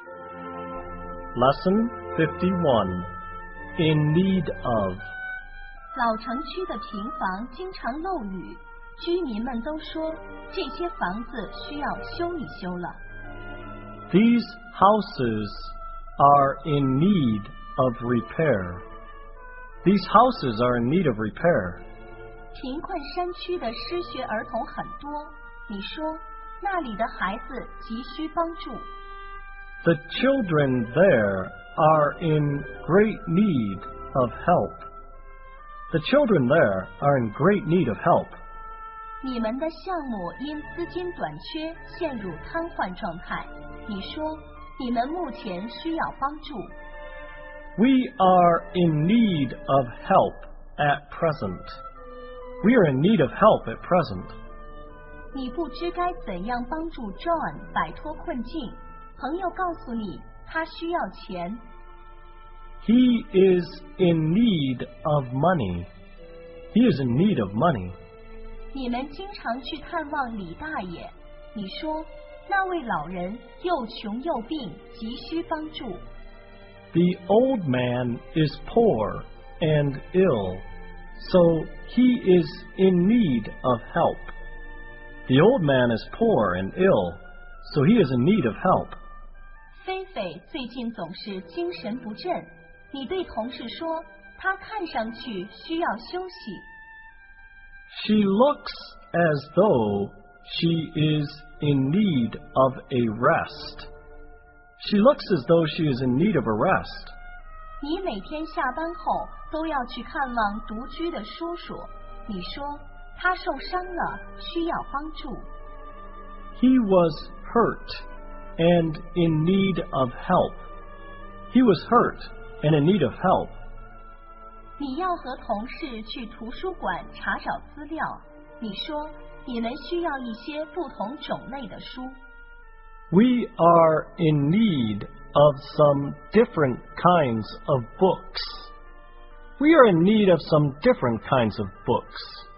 Lesson 51 In Need of 老城区的平房经常漏雨，居民们都说这些房子需要修一修了。 These houses are in need of repair. These houses are in need of repair. 贫困山区的失学儿童很多，你说那里的孩子急需帮助。 The children there are in great need of help. The children there are in great need of help. 你们的项目因资金短缺陷入瘫痪状态，你说你们目前需要帮助。 We are in need of help at present. We are in need of help at present. 你不知该怎样帮助 John 摆脱困境，朋友告诉你他需要钱。 He is in need of money. He is in need of money. 你们经常去探望李大爷，你说那位老人又穷又病，急需帮助。 The old man is poor and ill, so he is in need of help. The old man is poor and ill, so he is in need of help. 菲菲最近总是精神不振，你对同事说她看上去需要休息。 She looks as though she is in need of a rest. She looks as though she is in need of a rest. 你每天下班后都要去看望独居的叔叔，你说他受伤了，需要帮助。 He was hurt and in need of help. He was hurt and in need of help. 你要和同事去图书馆查找资料，你说你们需要一些不同种类的书。 We are in need of some different kinds of books. We are in need of some different kinds of books.